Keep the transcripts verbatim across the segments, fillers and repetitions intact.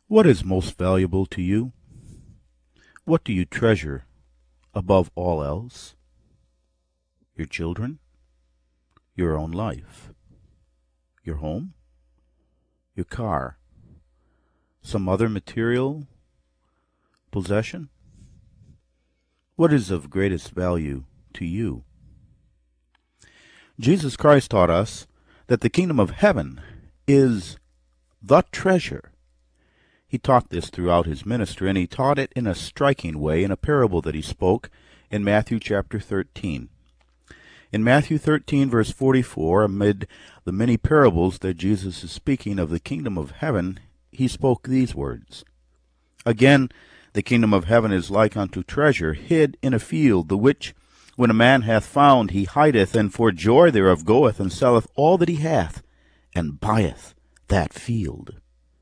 What is most valuable to you? What do you treasure above all else? Your children? Your own life? Your home? Your car? Some other material possession? What is of greatest value to you? Jesus Christ taught us that the kingdom of heaven is the treasure. He taught this throughout his ministry, and he taught it in a striking way in a parable that he spoke in Matthew chapter thirteen. In Matthew thirteen, verse forty-four, amid the many parables that Jesus is speaking of the kingdom of heaven, he spoke these words. Again, the kingdom of heaven is like unto treasure hid in a field, the which, when a man hath found, he hideth, and for joy thereof goeth and selleth all that he hath, and buyeth that field.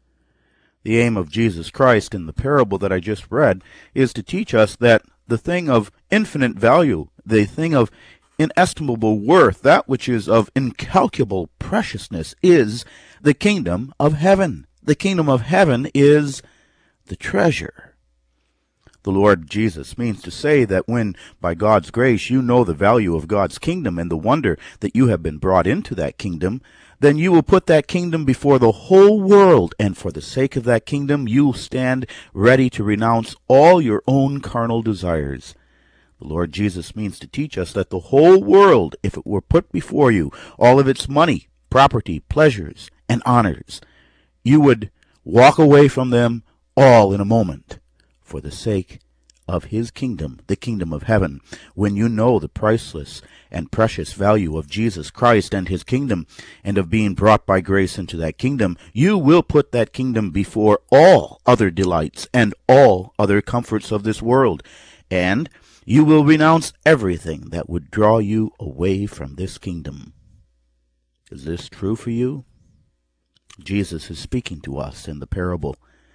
The aim of Jesus Christ in the parable that I just read is to teach us that the thing of infinite value, the thing of inestimable worth, that which is of incalculable preciousness, is the kingdom of heaven. The kingdom of heaven is the treasure. The Lord Jesus means to say that when, by God's grace, you know the value of God's kingdom and the wonder that you have been brought into that kingdom, then you will put that kingdom before the whole world, and for the sake of that kingdom you will stand ready to renounce all your own carnal desires. The Lord Jesus means to teach us that the whole world, if it were put before you, all of its money, property, pleasures, and honors, you would walk away from them all in a moment for the sake of his kingdom, the kingdom of heaven. When you know the priceless and precious value of Jesus Christ and his kingdom, and of being brought by grace into that kingdom, you will put that kingdom before all other delights and all other comforts of this world, and you will renounce everything that would draw you away from this kingdom. Is this true for you? Jesus is speaking to us in the parable.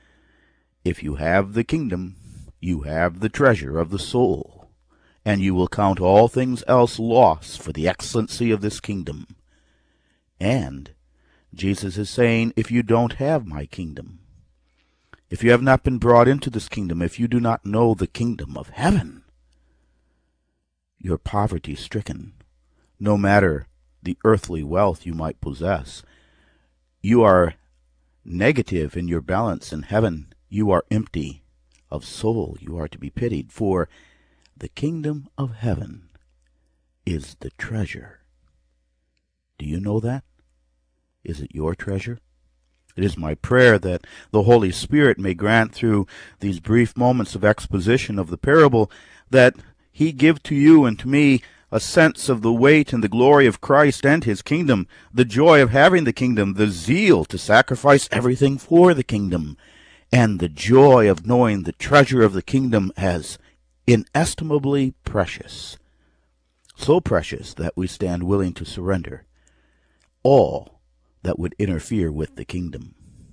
If you have the kingdom, you have the treasure of the soul, and you will count all things else loss for the excellency of this kingdom. And Jesus is saying, if you don't have my kingdom, if you have not been brought into this kingdom, if you do not know the kingdom of heaven, you're poverty-stricken. No matter the earthly wealth you might possess, you are negative in your balance in heaven. You are empty of soul. You are to be pitied, for the kingdom of heaven is the treasure. Do you know that? Is it your treasure? It is my prayer that the Holy Spirit may grant through these brief moments of exposition of the parable that he give to you and to me a sense of the weight and the glory of Christ and his kingdom, the joy of having the kingdom, the zeal to sacrifice everything for the kingdom, and the joy of knowing the treasure of the kingdom as inestimably precious, so precious that we stand willing to surrender all that would interfere with the kingdom.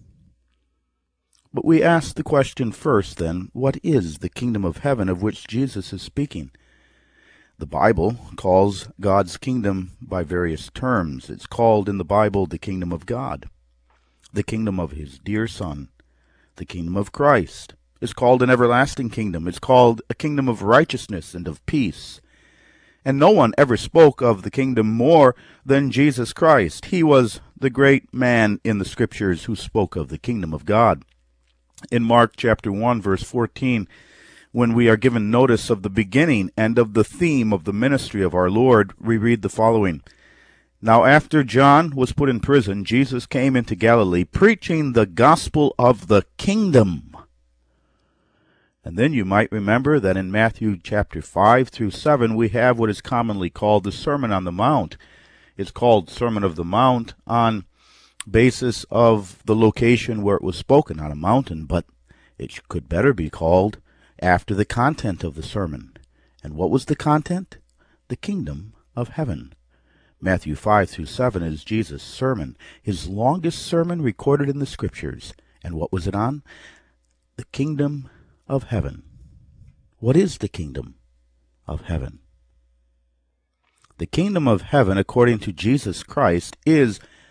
But we ask the question first, then, what is the kingdom of heaven of which Jesus is speaking? The Bible calls God's kingdom by various terms. It's called in the Bible the kingdom of God, the kingdom of his dear Son, the kingdom of Christ. It's called an everlasting kingdom. It's called a kingdom of righteousness and of peace. And no one ever spoke of the kingdom more than Jesus Christ. He was the great man in the Scriptures who spoke of the kingdom of God. In Mark chapter one, verse fourteen, when we are given notice of the beginning and of the theme of the ministry of our Lord, we read the following. Now after John was put in prison, Jesus came into Galilee, preaching the gospel of the kingdom. And then you might remember that in Matthew chapter five through seven, we have what is commonly called the Sermon on the Mount. It's called Sermon of the Mount on basis of the location where it was spoken, on a mountain, but it could better be called after the content of the sermon. And what was the content? The kingdom of heaven. Matthew five through seven is Jesus' sermon, his longest sermon recorded in the Scriptures. And what was it on? The kingdom of heaven. What is the kingdom of heaven? The kingdom of heaven, according to Jesus Christ, is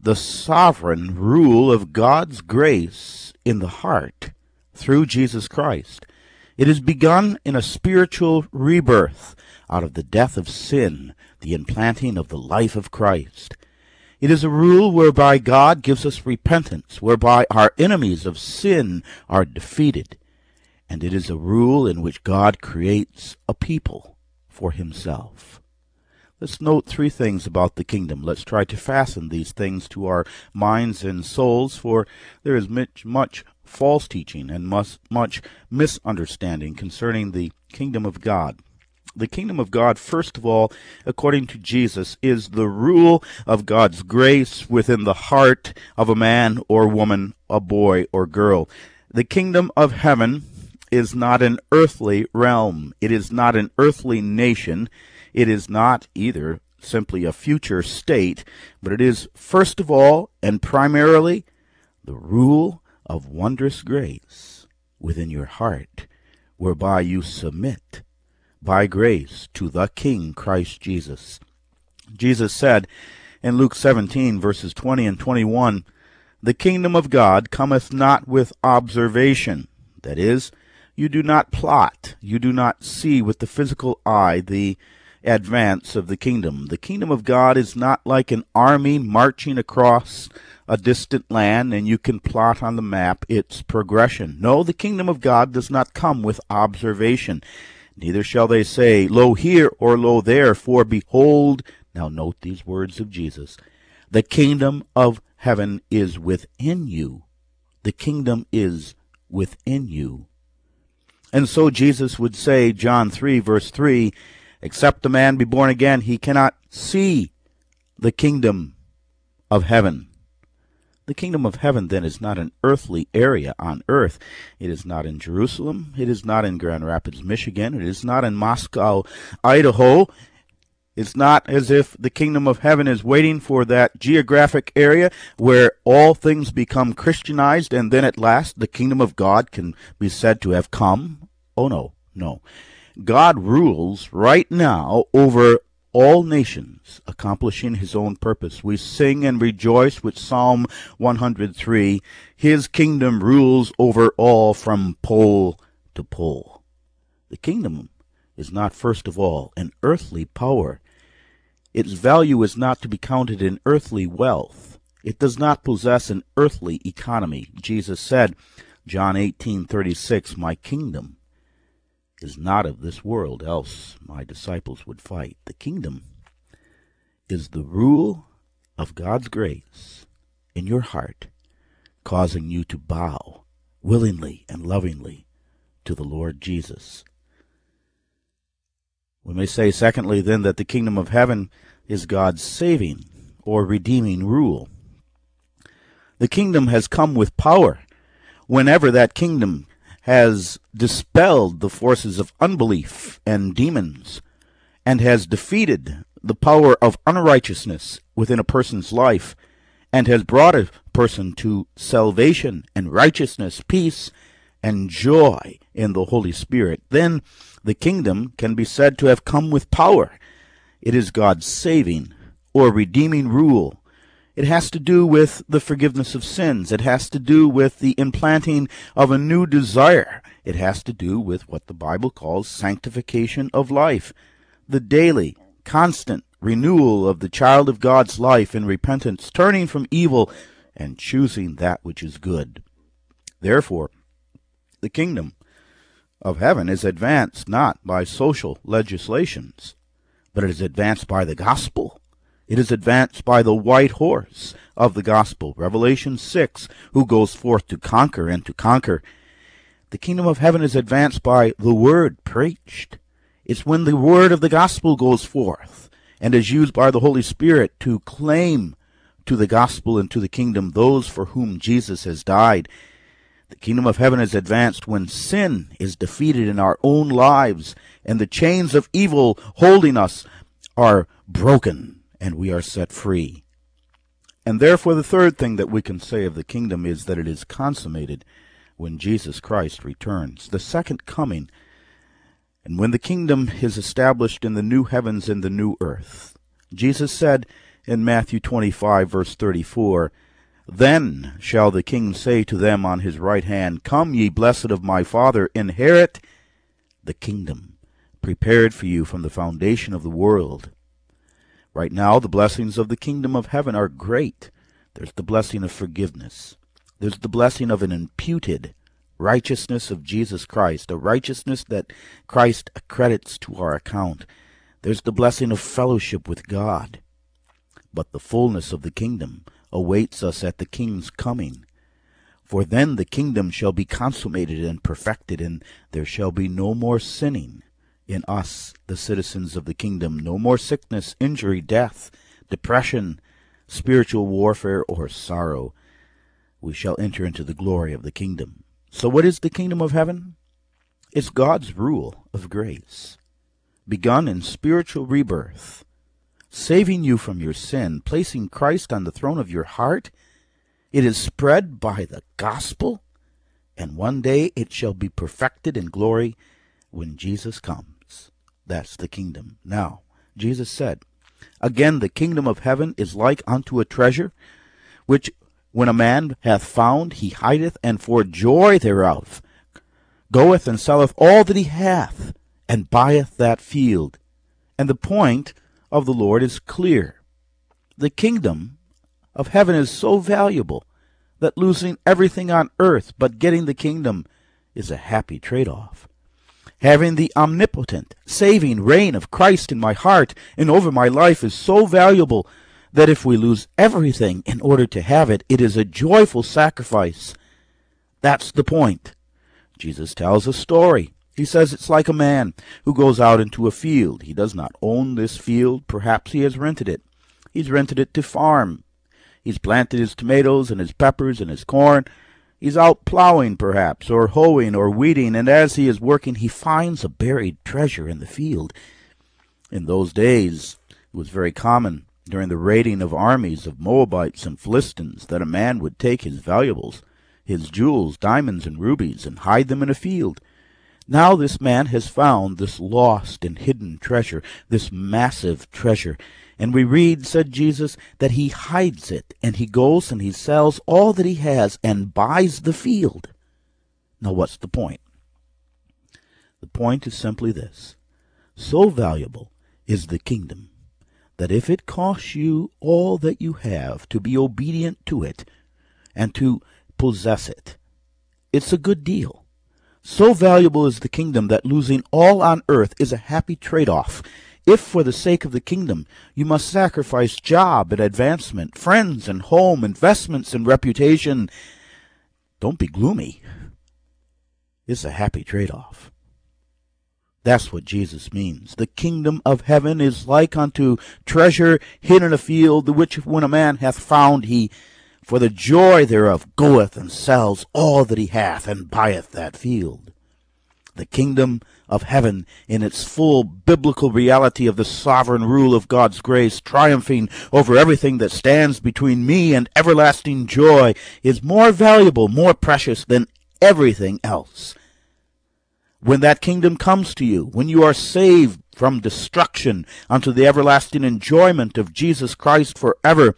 the sovereign rule of God's grace in the heart through Jesus Christ. It is begun in a spiritual rebirth out of the death of sin, the implanting of the life of Christ. It is a rule whereby God gives us repentance, whereby our enemies of sin are defeated. And it is a rule in which God creates a people for himself. Let's note three things about the kingdom. Let's try to fasten these things to our minds and souls, for there is much, much false teaching and much, much misunderstanding concerning the kingdom of God. The kingdom of God, first of all, according to Jesus, is the rule of God's grace within the heart of a man or woman, a boy or girl. The kingdom of heaven is not an earthly realm. It is not an earthly nation. It is not either simply a future state, but it is first of all and primarily the rule of wondrous grace within your heart, whereby you submit by grace to the King Christ Jesus. Jesus said in Luke seventeen, verses twenty and twenty-one, "The kingdom of God cometh not with observation." That is, you do not plot, you do not see with the physical eye the advance of the kingdom. The kingdom of God is not like an army marching across a distant land and you can plot on the map its progression. No, the kingdom of God does not come with observation. Neither shall they say, Lo here or lo there, for behold, now note these words of Jesus, the kingdom of heaven is within you. The kingdom is within you. And so Jesus would say, John three, verse three, except a man be born again, he cannot see the kingdom of heaven. The kingdom of heaven, then, is not an earthly area on earth. It is not in Jerusalem. It is not in Grand Rapids, Michigan. It is not in Moscow, Idaho. It's not as if the kingdom of heaven is waiting for that geographic area where all things become Christianized and then at last the kingdom of God can be said to have come. Oh, no, no. God rules right now over all nations, accomplishing his own purpose. We sing and rejoice with Psalm one hundred three, his kingdom rules over all from pole to pole. The kingdom is not, first of all, an earthly power. Its value is not to be counted in earthly wealth. It does not possess an earthly economy. Jesus said, John eighteen thirty-six, my kingdom is not of this world, else my disciples would fight. The kingdom is the rule of God's grace in your heart, causing you to bow willingly and lovingly to the Lord Jesus. We may say, secondly, then, that the kingdom of heaven is God's saving or redeeming rule. The kingdom has come with power whenever that kingdom has dispelled the forces of unbelief and demons, and has defeated the power of unrighteousness within a person's life, and has brought a person to salvation and righteousness, peace, and joy in the Holy Spirit. Then the kingdom can be said to have come with power. It is God's saving or redeeming rule. It has to do with the forgiveness of sins. It has to do with the implanting of a new desire. It has to do with what the Bible calls sanctification of life, the daily, constant renewal of the child of God's life in repentance, turning from evil and choosing that which is good. Therefore, the kingdom of heaven is advanced not by social legislations, but it is advanced by the gospel. It is advanced by the white horse of the gospel, Revelation six, who goes forth to conquer and to conquer. The kingdom of heaven is advanced by the word preached. It's when the word of the gospel goes forth and is used by the Holy Spirit to claim to the gospel and to the kingdom those for whom Jesus has died. The kingdom of heaven is advanced when sin is defeated in our own lives and the chains of evil holding us are broken and we are set free. And therefore the third thing that we can say of the kingdom is that it is consummated when Jesus Christ returns, the second coming, and when the kingdom is established in the new heavens and the new earth. Jesus said in Matthew twenty-five, verse thirty-four, "Then shall the king say to them on his right hand, Come, ye blessed of my Father, inherit the kingdom prepared for you from the foundation of the world." Right now, the blessings of the kingdom of heaven are great. There's the blessing of forgiveness. There's the blessing of an imputed righteousness of Jesus Christ, a righteousness that Christ accredits to our account. There's the blessing of fellowship with God. But the fullness of the kingdom awaits us at the King's coming. For then the kingdom shall be consummated and perfected, and there shall be no more sinning in us, the citizens of the kingdom, no more sickness, injury, death, depression, spiritual warfare, or sorrow. We shall enter into the glory of the kingdom. So what is the kingdom of heaven? It's God's rule of grace, begun in spiritual rebirth, saving you from your sin, placing Christ on the throne of your heart. It is spread by the gospel, and one day it shall be perfected in glory when Jesus comes. That's the kingdom. Now, Jesus said, "Again, the kingdom of heaven is like unto a treasure, which when a man hath found, he hideth, and for joy thereof goeth and selleth all that he hath, and buyeth that field." And the point of the Lord is clear. The kingdom of heaven is so valuable that losing everything on earth but getting the kingdom is a happy trade-off. Having the omnipotent, saving reign of Christ in my heart and over my life is so valuable that if we lose everything in order to have it, it is a joyful sacrifice. That's the point. Jesus tells a story. He says it's like a man who goes out into a field. He does not own this field. Perhaps he has rented it. He's rented it to farm. He's planted his tomatoes and his peppers and his corn. He's out plowing, perhaps, or hoeing or weeding, and as he is working, he finds a buried treasure in the field. In those days, it was very common during the raiding of armies of Moabites and Philistines that a man would take his valuables, his jewels, diamonds, and rubies, and hide them in a field. Now this man has found this lost and hidden treasure, this massive treasure. And we read, said Jesus, that he hides it, and he goes and he sells all that he has and buys the field. Now what's the point? The point is simply this. So valuable is the kingdom that if it costs you all that you have to be obedient to it and to possess it, it's a good deal. So valuable is the kingdom that losing all on earth is a happy trade-off. If for the sake of the kingdom you must sacrifice job and advancement, friends and home, investments and reputation, don't be gloomy. It's a happy trade-off. That's what Jesus means. The kingdom of heaven is like unto treasure hid in a field, the which when a man hath found, he for the joy thereof goeth and sells all that he hath, and buyeth that field. The kingdom of heaven, in its full biblical reality of the sovereign rule of God's grace, triumphing over everything that stands between me and everlasting joy, is more valuable, more precious than everything else. When that kingdom comes to you, when you are saved from destruction unto the everlasting enjoyment of Jesus Christ forever,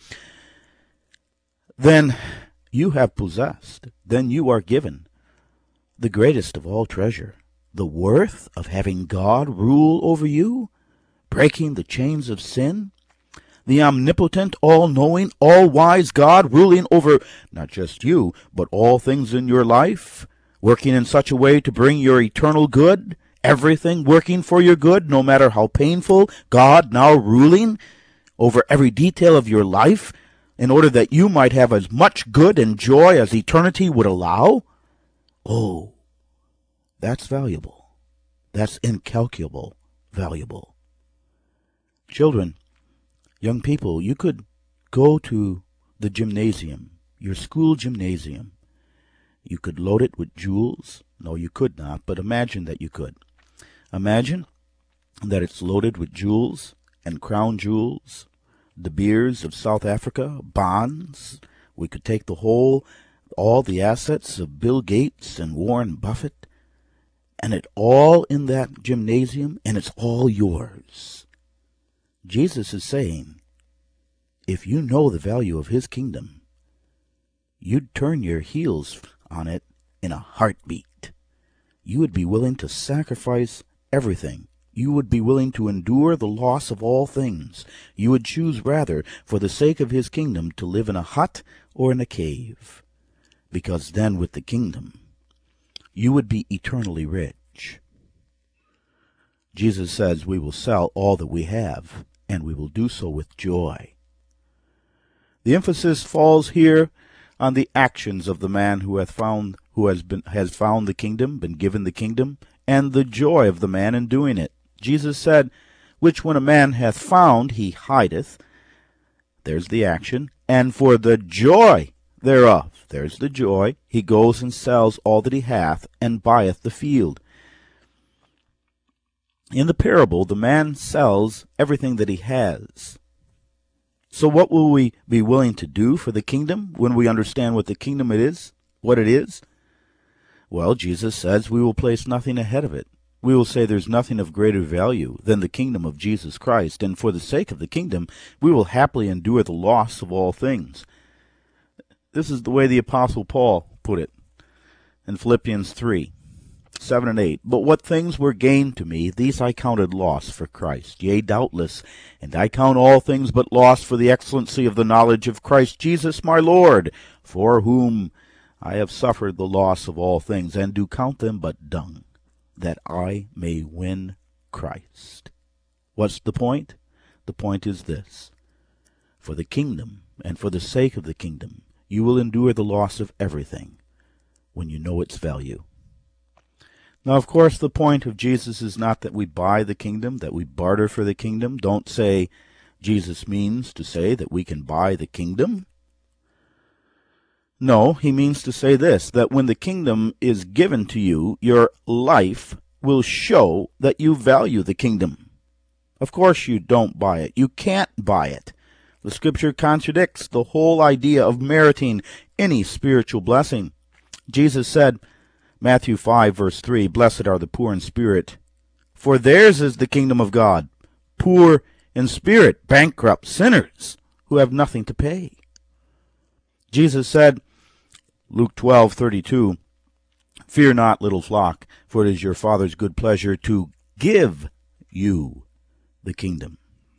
then you have possessed, then you are given the greatest of all treasure, the worth of having God rule over you, breaking the chains of sin, the omnipotent, all-knowing, all-wise God ruling over not just you, but all things in your life, working in such a way to bring your eternal good, everything working for your good, no matter how painful, God now ruling over every detail of your life, in order that you might have as much good and joy as eternity would allow? Oh, that's valuable. That's incalculable valuable. Children, young people, you could go to the gymnasium, your school gymnasium. You could load it with jewels. No, you could not, but imagine that you could. Imagine that it's loaded with jewels and crown jewels, De Beers of South Africa, bonds. We could take the whole, all the assets of Bill Gates and Warren Buffett, and it all in that gymnasium, and it's all yours. Jesus is saying, if you know the value of his kingdom, you'd turn your heels on it in a heartbeat. You would be willing to sacrifice everything. You would be willing to endure the loss of all things. You would choose rather, for the sake of his kingdom, to live in a hut or in a cave, because then with the kingdom you would be eternally rich. Jesus says we will sell all that we have, and we will do so with joy. The emphasis falls here on the actions of the man who hath found who has been has found the kingdom, been given the kingdom, and the joy of the man in doing it. Jesus said, which when a man hath found, he hideth. There's the action. And for the joy thereof, there's the joy, he goes and sells all that he hath, and buyeth the field. In the parable, the man sells everything that he has. So what will we be willing to do for the kingdom when we understand what the kingdom it is, what it is? Well, Jesus says we will place nothing ahead of it. We will say there's nothing of greater value than the kingdom of Jesus Christ, and for the sake of the kingdom, we will happily endure the loss of all things. This is the way the Apostle Paul put it in Philippians three, seven and eight. But what things were gained to me, these I counted loss for Christ. Yea, doubtless, and I count all things but loss for the excellency of the knowledge of Christ Jesus my Lord, for whom I have suffered the loss of all things, and do count them but dung, that I may win Christ. What's the point? The point is this. For the kingdom, and for the sake of the kingdom, you will endure the loss of everything when you know its value. Now, of course, the point of Jesus is not that we buy the kingdom, that we barter for the kingdom. Don't say Jesus means to say that we can buy the kingdom. No, he means to say this, that when the kingdom is given to you, your life will show that you value the kingdom. Of course you don't buy it. You can't buy it. The scripture contradicts the whole idea of meriting any spiritual blessing. Jesus said, Matthew five, verse three, Blessed are the poor in spirit, for theirs is the kingdom of God. Poor in spirit, bankrupt sinners who have nothing to pay. Jesus said, Luke twelve, thirty-two, Fear not, little flock, for it is your Father's good pleasure to give you the kingdom.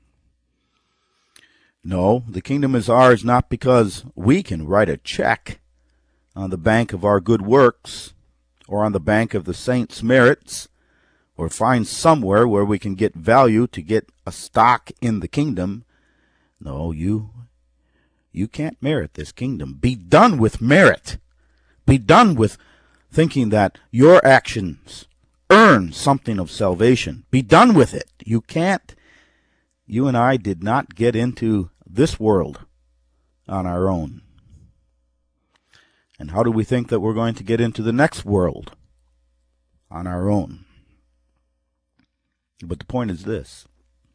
No, the kingdom is ours not because we can write a check on the bank of our good works, or on the bank of the saints' merits, or find somewhere where we can get value to get a stock in the kingdom. No, you, you can't merit this kingdom. Be done with merit. Be done with thinking that your actions earn something of salvation. Be done with it. You can't. You and I did not get into this world on our own. And how do we think that we're going to get into the next world on our own? But the point is this.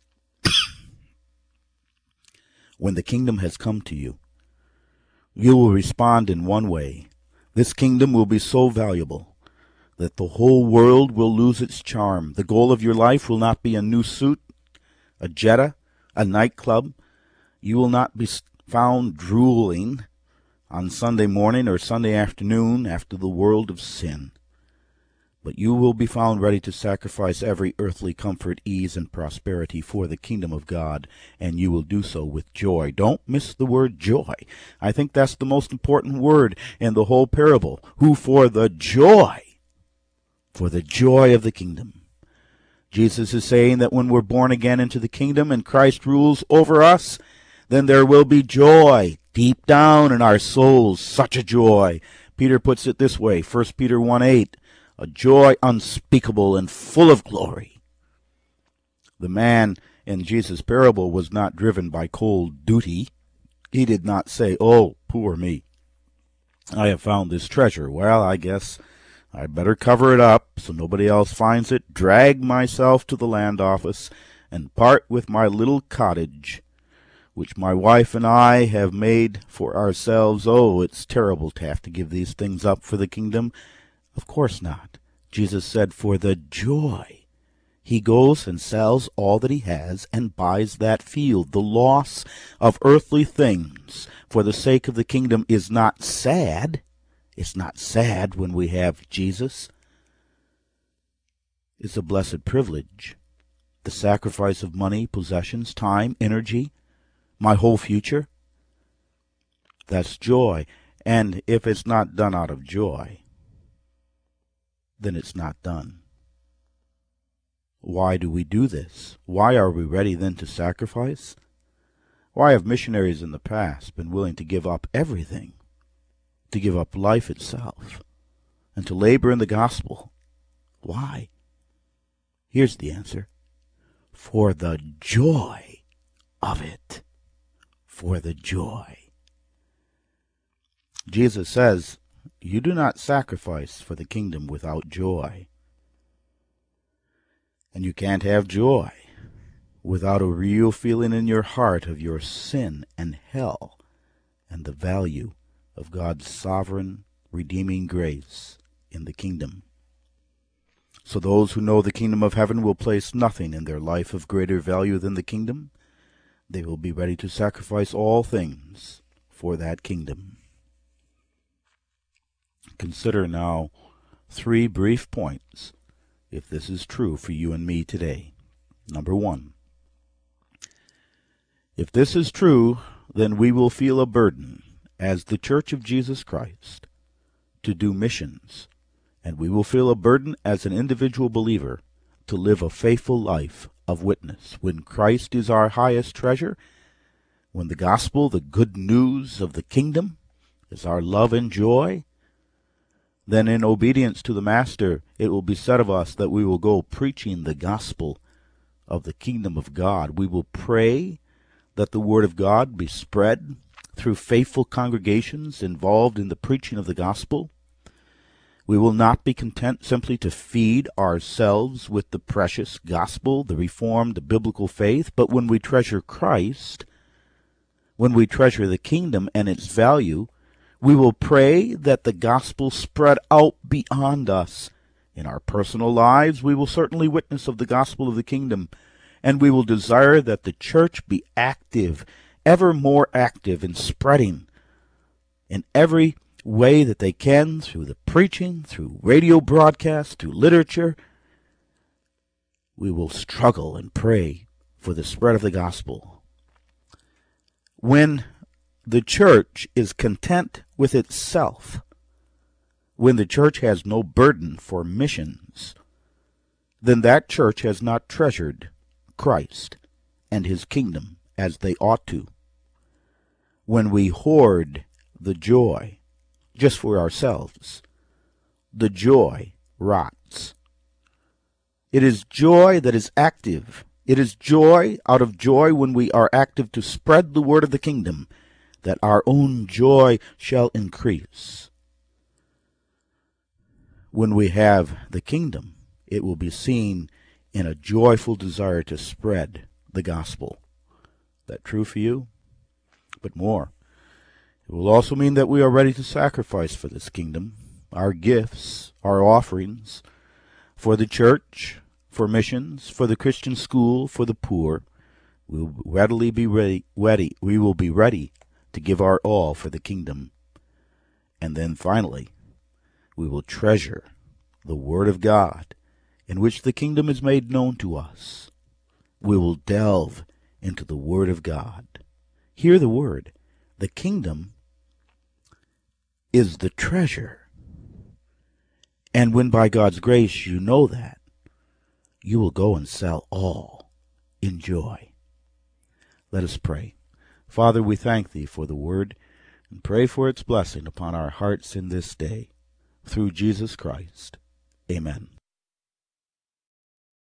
When the kingdom has come to you, you will respond in one way. This kingdom will be so valuable that the whole world will lose its charm. The goal of your life will not be a new suit, a Jetta, a nightclub. You will not be found drooling on Sunday morning or Sunday afternoon after the world of sin. But you will be found ready to sacrifice every earthly comfort, ease, and prosperity for the kingdom of God, and you will do so with joy. Don't miss the word joy. I think that's the most important word in the whole parable. Who for the joy, for the joy of the kingdom. Jesus is saying that when we're born again into the kingdom and Christ rules over us, then there will be joy deep down in our souls, such a joy. Peter puts it this way, First Peter one eight, a joy unspeakable and full of glory. The man in Jesus' parable was not driven by cold duty. He did not say, oh, poor me, I have found this treasure. Well, I guess I better cover it up so nobody else finds it, drag myself to the land office, and part with my little cottage, which my wife and I have made for ourselves. Oh, it's terrible to have to give these things up for the kingdom. Of course not. Jesus said, for the joy He goes and sells all that he has and buys that field. The loss of earthly things for the sake of the kingdom is not sad. It's not sad when we have Jesus. It's a blessed privilege. The sacrifice of money, possessions, time, energy, my whole future. That's joy. And if it's not done out of joy, then it's not done. Why do we do this? Why are we ready then to sacrifice? Why have missionaries in the past been willing to give up everything, to give up life itself, and to labor in the gospel? Why? Here's the answer. For the joy of it. For the joy. Jesus says, you do not sacrifice for the kingdom without joy. And you can't have joy without a real feeling in your heart of your sin and hell and the value of God's sovereign, redeeming grace in the kingdom. So those who know the kingdom of heaven will place nothing in their life of greater value than the kingdom. They will be ready to sacrifice all things for that kingdom. Consider now three brief points if this is true for you and me today. Number one, if this is true, then we will feel a burden as the Church of Jesus Christ to do missions, and we will feel a burden as an individual believer to live a faithful life of witness. When Christ is our highest treasure, when the gospel, the good news of the kingdom, is our love and joy, then in obedience to the Master, it will be said of us that we will go preaching the gospel of the kingdom of God. We will pray that the word of God be spread through faithful congregations involved in the preaching of the gospel. We will not be content simply to feed ourselves with the precious gospel, the reformed, the biblical faith, but when we treasure Christ, when we treasure the kingdom and its value, we will pray that the gospel spread out beyond us. In our personal lives, we will certainly witness of the gospel of the kingdom, and we will desire that the church be active, ever more active in spreading in every way that they can, through the preaching, through radio broadcasts, through literature. We will struggle and pray for the spread of the gospel. When the church is content with itself, when the church has no burden for missions, then that church has not treasured Christ and his kingdom as they ought to. When we hoard the joy just for ourselves, the joy rots. It is joy that is active. It is joy out of joy when we are active to spread the word of the kingdom, that our own joy shall increase. When we have the kingdom, it will be seen in a joyful desire to spread the gospel. Is that true for you? But more. It will also mean that we are ready to sacrifice for this kingdom, our gifts, our offerings, for the church, for missions, for the Christian school, for the poor. We will readily be ready, ready. We will be ready to give our all for the kingdom. And then finally, we will treasure the word of God in which the kingdom is made known to us. We will delve into the word of God. Hear the word. The kingdom is the treasure. And when by God's grace you know that, you will go and sell all in joy. Let us pray. Father, we thank thee for the word and pray for its blessing upon our hearts in this day. Through Jesus Christ. Amen.